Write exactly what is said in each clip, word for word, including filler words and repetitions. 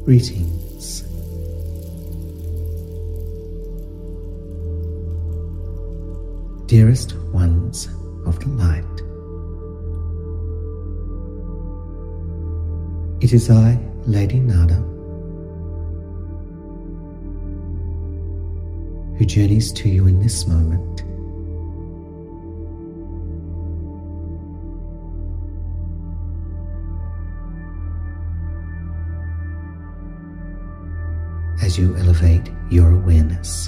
Greetings. Dearest ones of the light, it is I, Lady Nada, who journeys to you in this moment. As you elevate your awareness.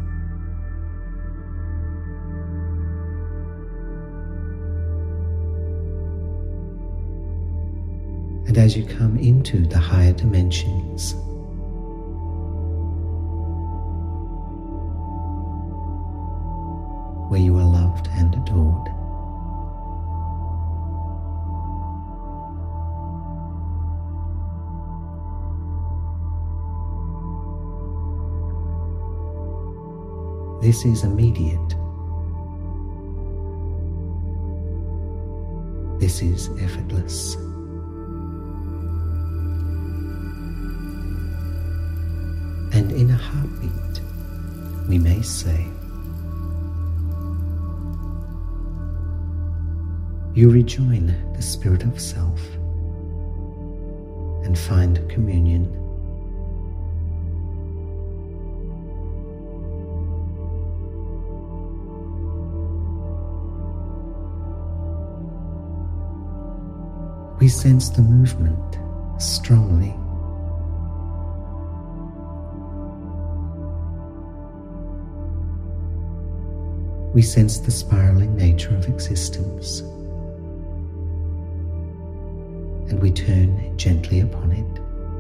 And as you come into the higher dimensions, where you are loved and adored, this is immediate. This is effortless. And in a heartbeat, we may say, you rejoin the spirit of self and find communion. We sense the movement strongly. We sense the spiraling nature of existence, and we turn gently upon it.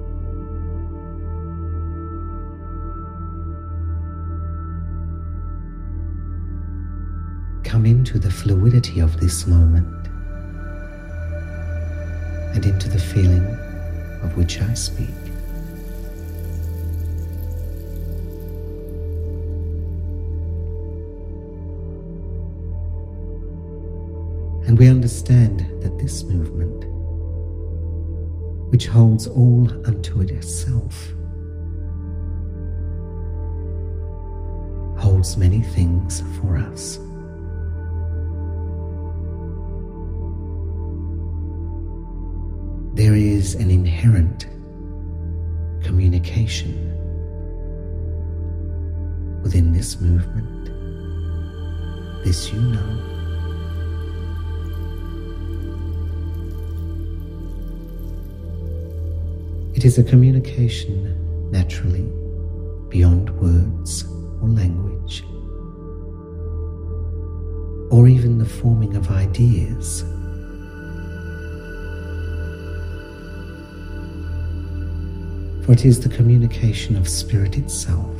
Come into the fluidity of this moment and into the feeling of which I speak. And we understand that this movement, which holds all unto itself, holds many things for us. There is an inherent communication within this movement. This you know. It is a communication naturally beyond words or language, or even the forming of ideas. For it is the communication of spirit itself.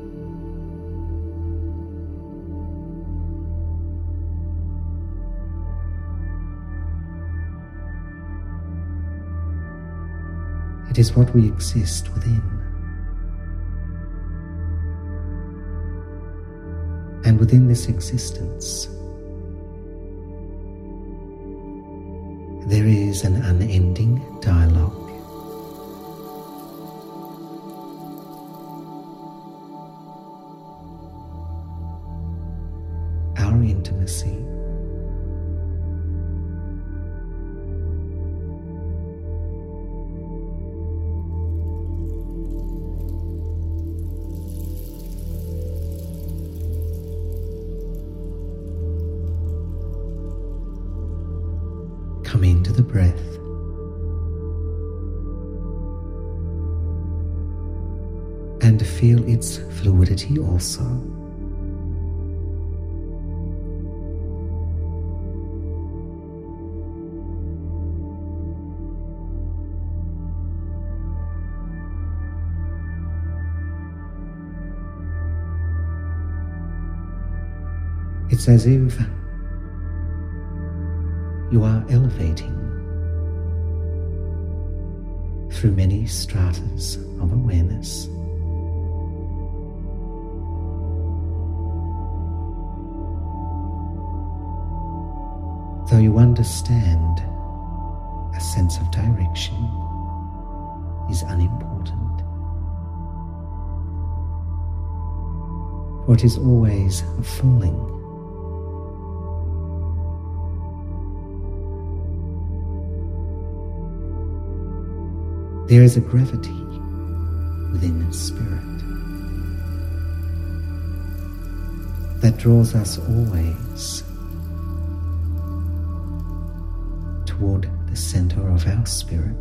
It is what we exist within. And within this existence, there is an unending dialogue. Our intimacy, come into the breath and feel its fluidity also. It's as if you are elevating through many stratas of awareness. Though you understand a sense of direction is unimportant. or it is always falling. There is a gravity within the spirit that draws us always toward the center of our spirit.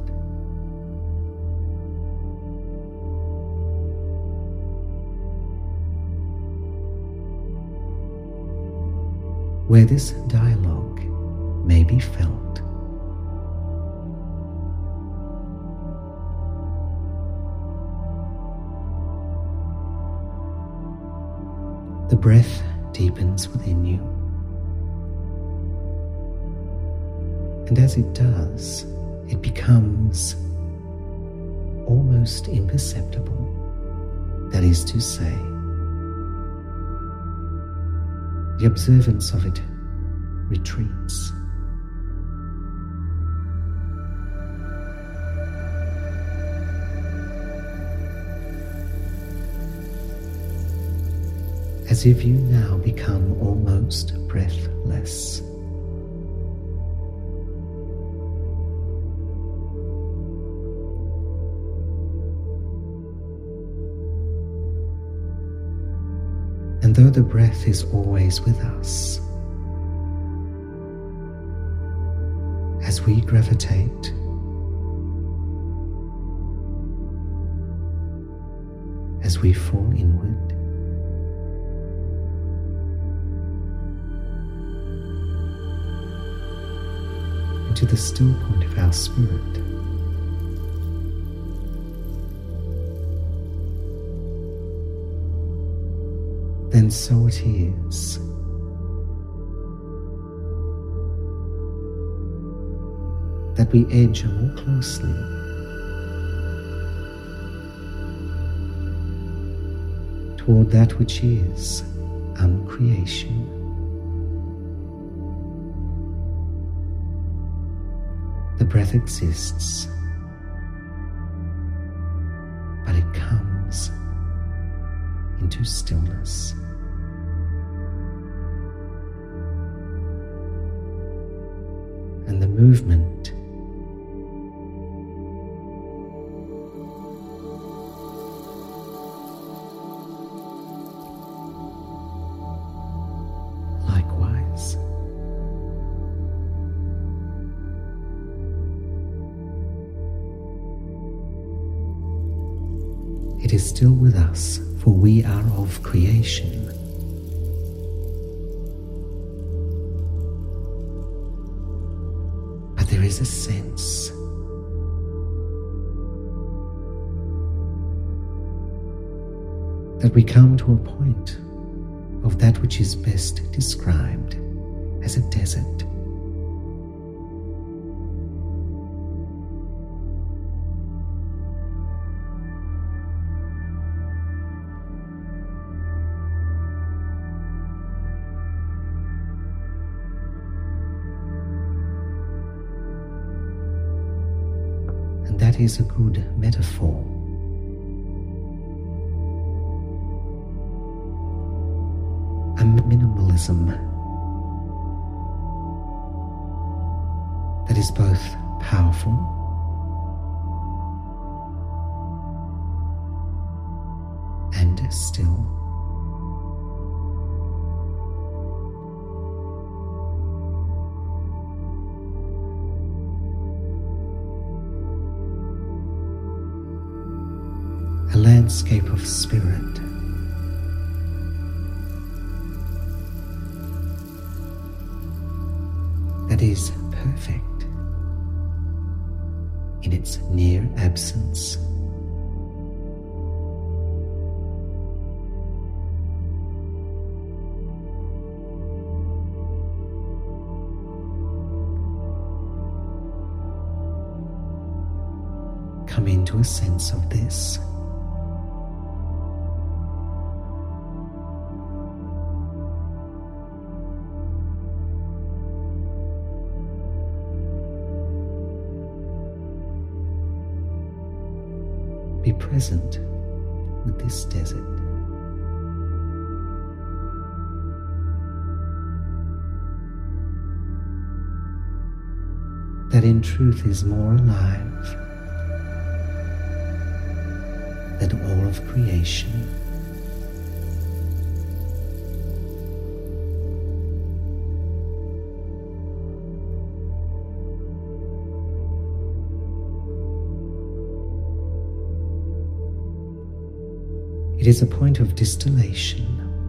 Where this dialogue may be felt. The breath deepens within you, and as it does, it becomes almost imperceptible. That is to say, the observance of it retreats. As if you now become almost breathless. And though the breath is always with us, as we gravitate as we fall inward, into the still point of our spirit, then so it is that we edge more closely toward that which is uncreation. The breath exists, but it comes into stillness. And the movement likewise. It is still with us, for we are of creation. But there is a sense that we come to a point of that which is best described as a desert. That is a good metaphor. A minimalism that is both powerful and still. A landscape of spirit that is perfect in its near absence. Come into a sense of this. Be present with this desert. that in truth is more alive than all of creation. It is a point of distillation,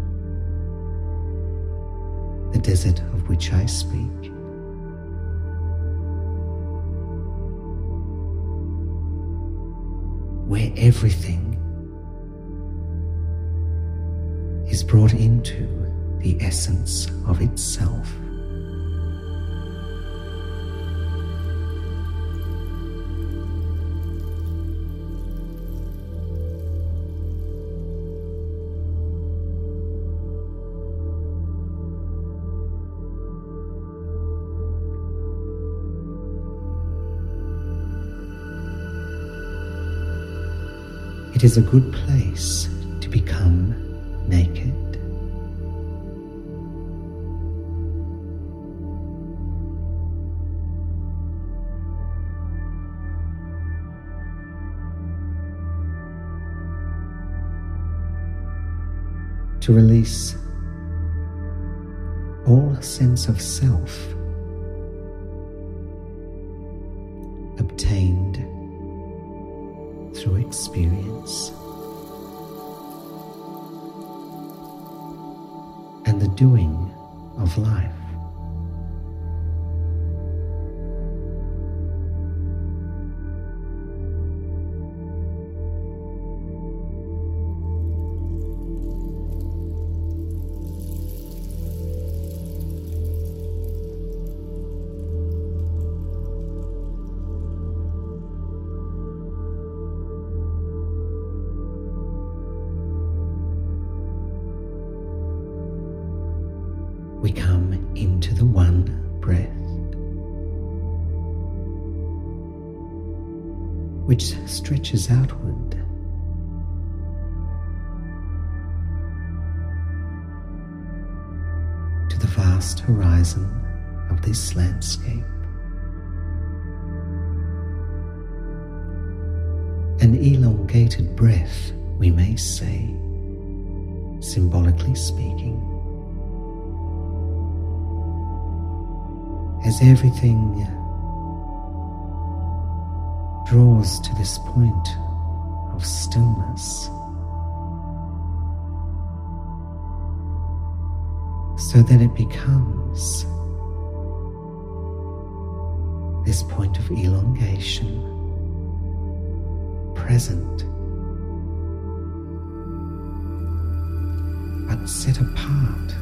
the desert of which I speak. Where everything is brought into the essence of itself. It is a good place to become naked. To release all sense of self obtained through experience and the doing of life. We come into the one breath, which stretches outward to the vast horizon of this landscape. An elongated breath, we may say, symbolically speaking, as everything draws to this point of stillness, so that it becomes this point of elongation, present, but set apart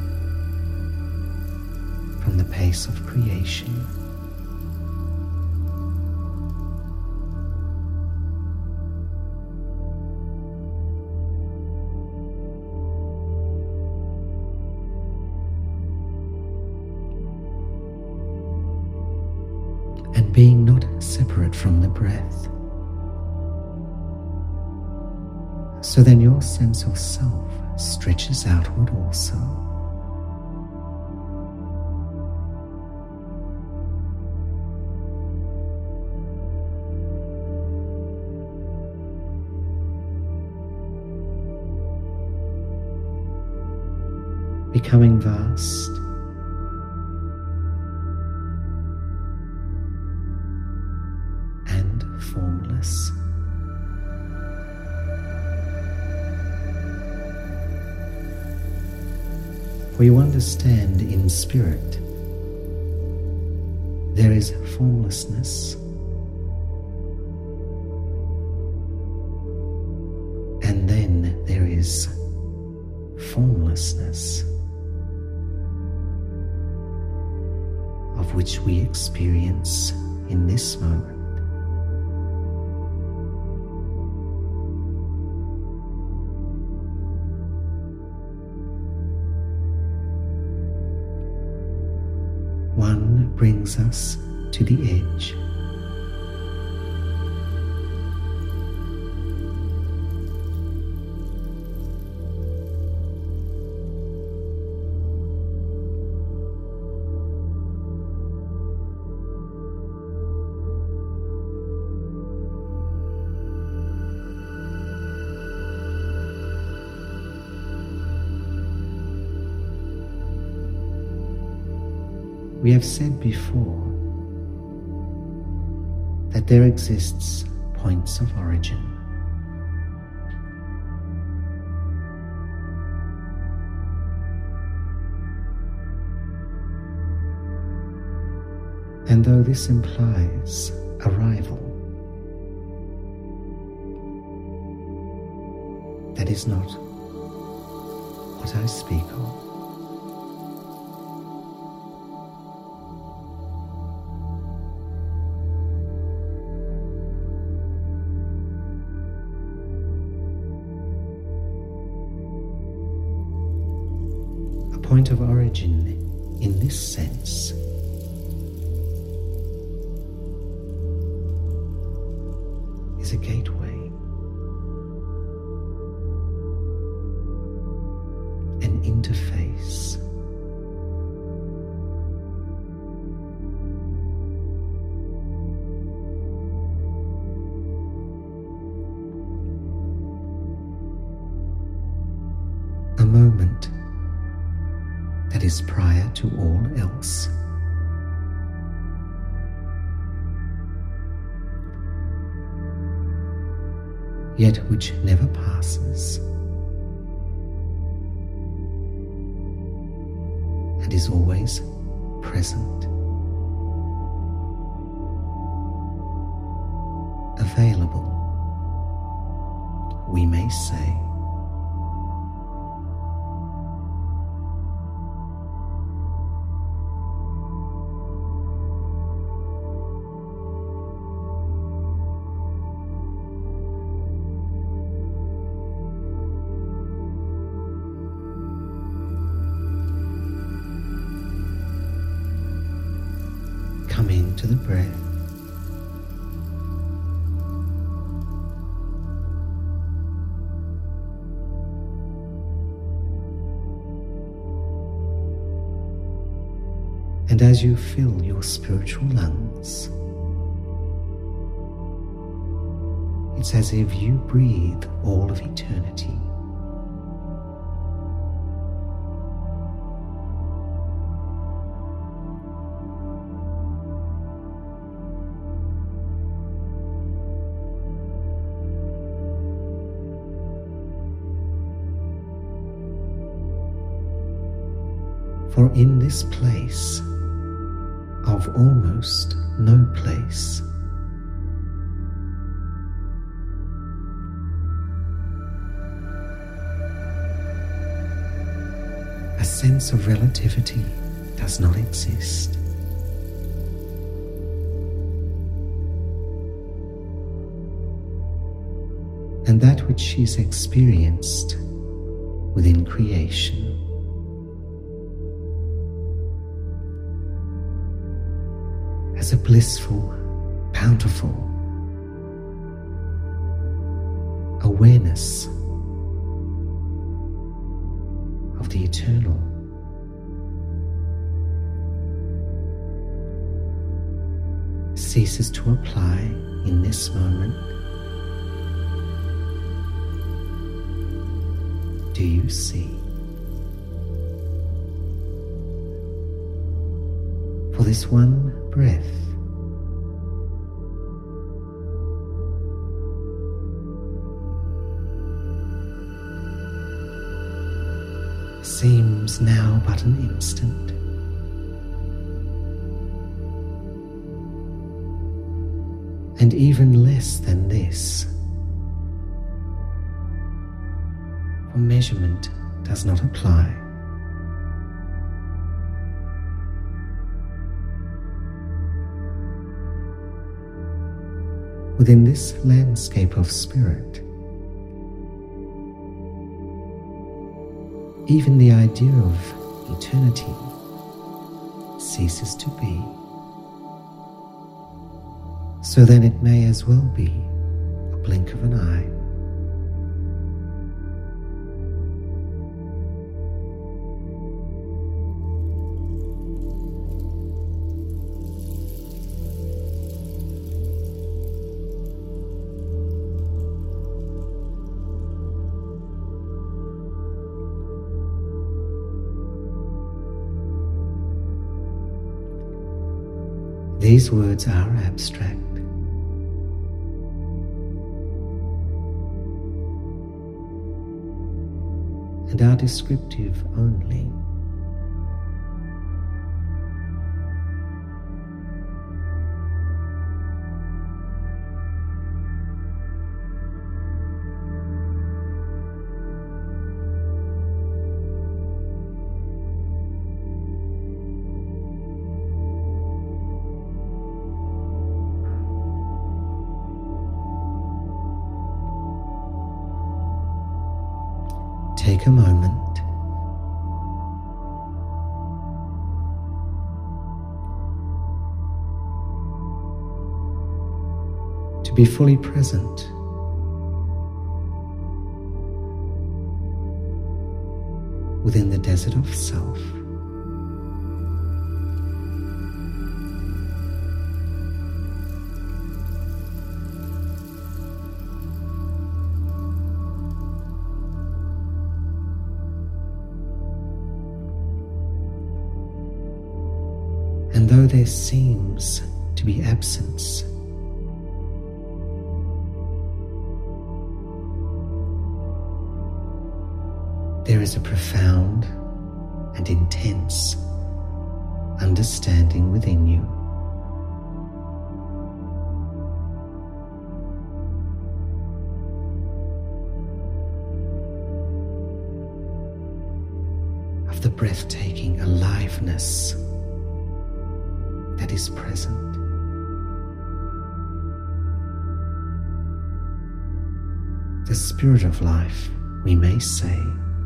from the pace of creation. And being not separate from the breath, so then your sense of self stretches outward also. Becoming vast and formless. For you understand in spirit there is formlessness, and then there is formlessness, of which we experience in this moment. One brings us to the edge, We have said before that there exists points of origin. And though this implies arrival, that is not what I speak of. A point of origin in this sense is a gateway, an interface, a moment that is prior to all else. Yet which never passes and is always present, available, we may say. Come into the breath. And as you fill your spiritual lungs, it's as if you breathe all of eternity. For in this place of almost no place, a sense of relativity does not exist. And that which is experienced within creation as a blissful, bountiful awareness of the eternal, ceases to apply in this moment. Do you see? For this one breath seems now but an instant, and even less than this, for measurement does not apply. Within this landscape of spirit, even the idea of eternity ceases to be. So then it may as well be a blink of an eye. these words are abstract. And are descriptive only. Take a moment to be fully present within the desert of self. And though there seems to be absence, there is a profound and intense understanding within you. Of the breathtaking aliveness that is present. The spirit of life, we may say.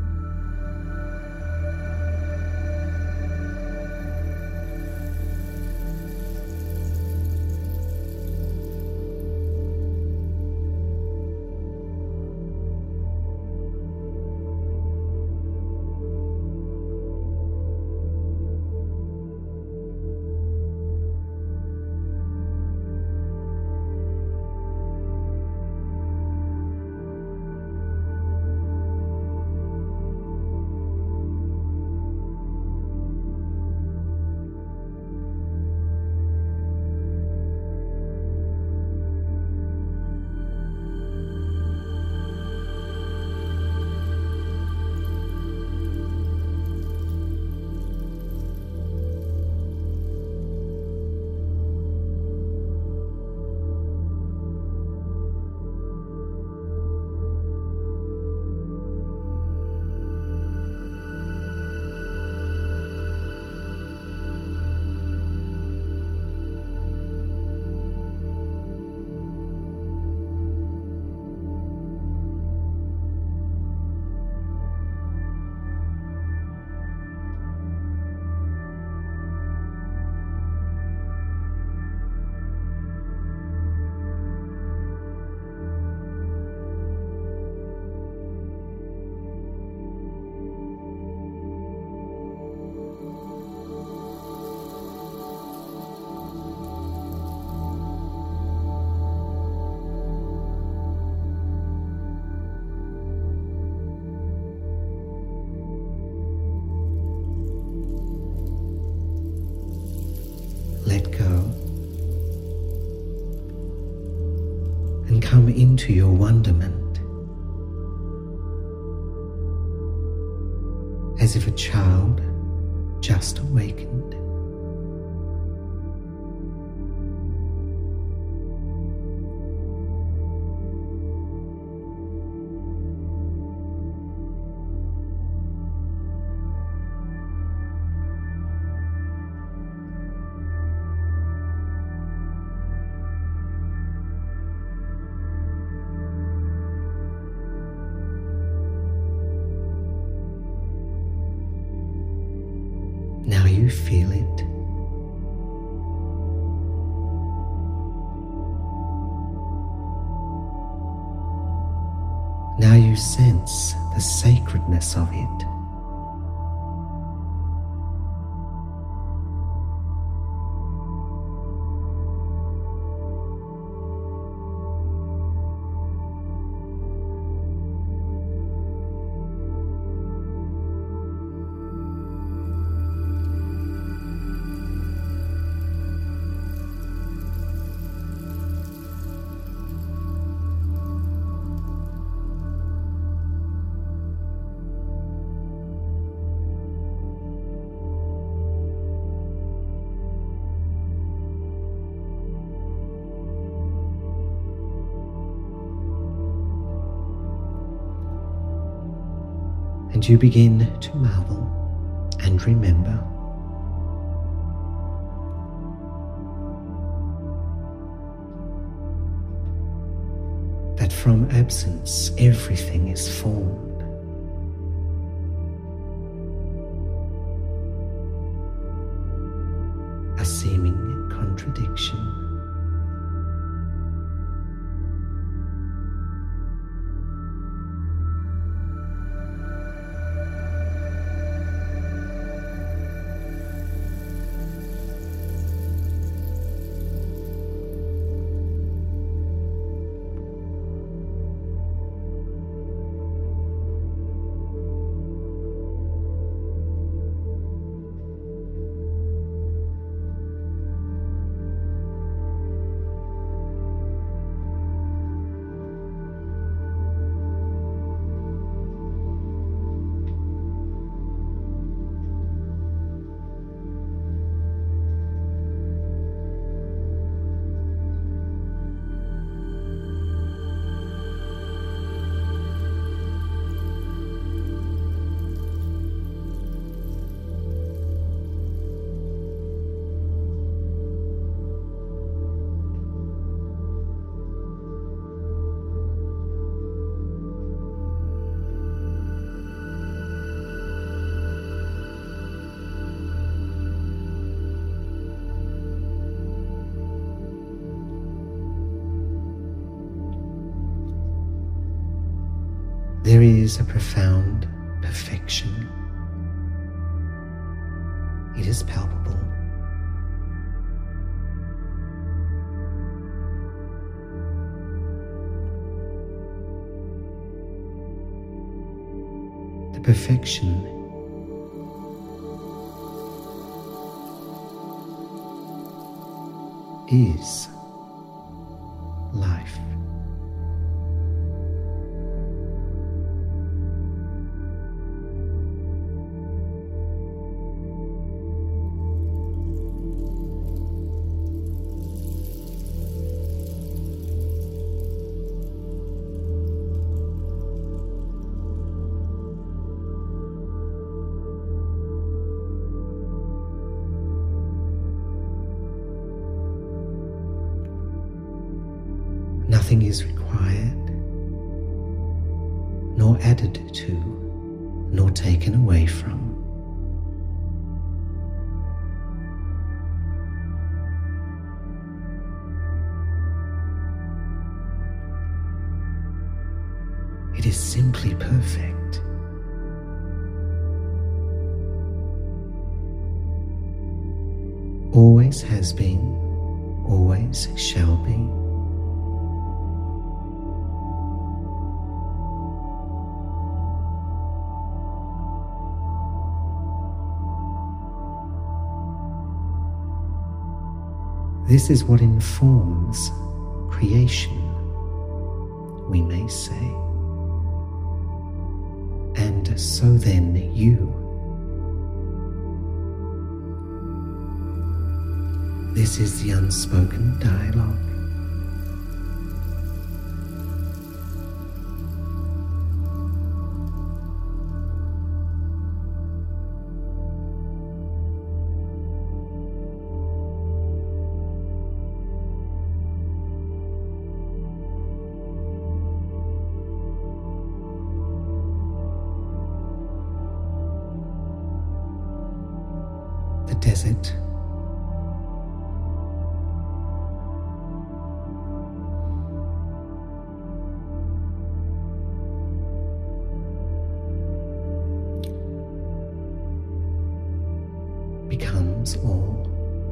Let go and come into your wonderment as if a child just awakened. Now you feel it. Now you sense the sacredness of it. And you begin to marvel and remember that from absence everything is formed. A seeming contradiction. There is a profound perfection. It is palpable. The perfection is life. Nothing is required, nor added to, nor taken away from. It is simply perfect. Always has been, always shall be. This is what informs creation, we may say. And so then you. This is the unspoken dialogue. The desert, becomes all.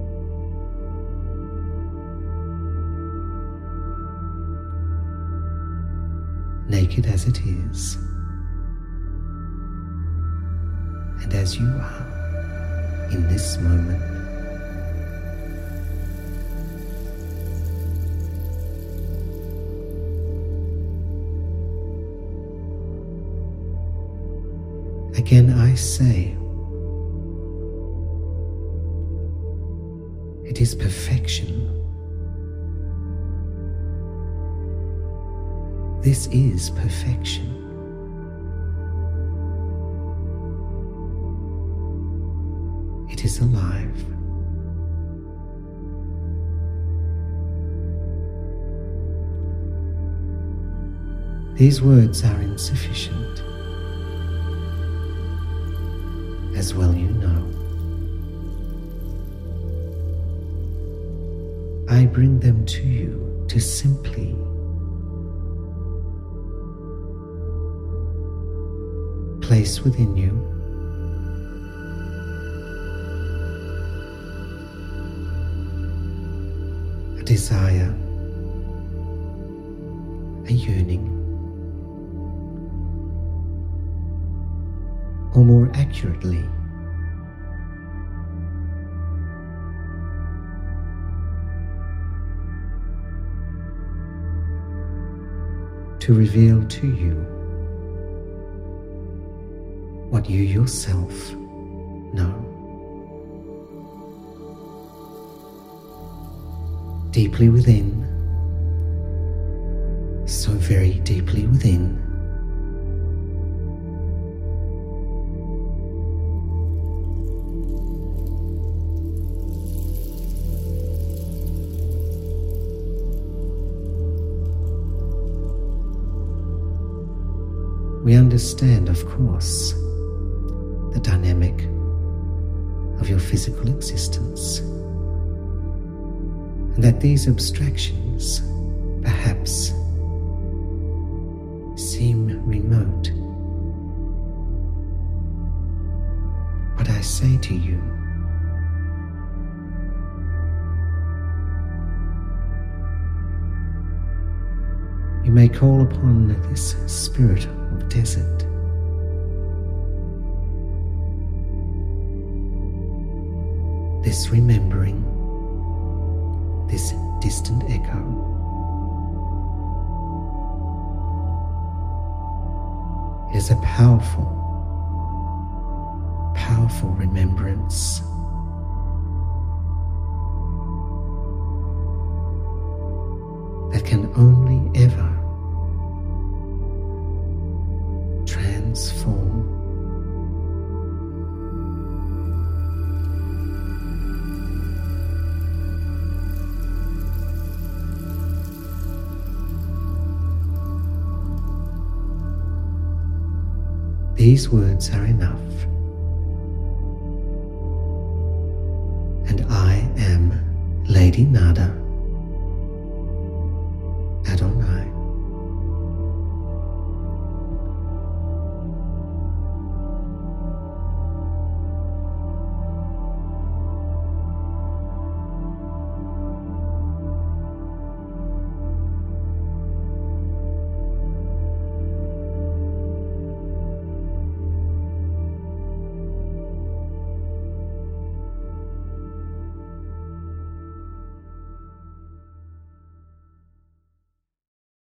Naked as it is, and as you are in this moment. Again I say, it is perfection. This is perfection. it is alive. These words are insufficient, as well you know. I bring them to you to simply place within you a desire, a yearning, or more accurately, to reveal to you what you yourself know. Deeply within, so very deeply within, we understand, of course, the dynamic of your physical existence, and that these abstractions perhaps seem remote. But I say to you, you may call upon this spirit of desert, this remembering, this distant echo, it is a powerful, powerful remembrance. That can only ever transform, these words are enough, and I am Lady Nada.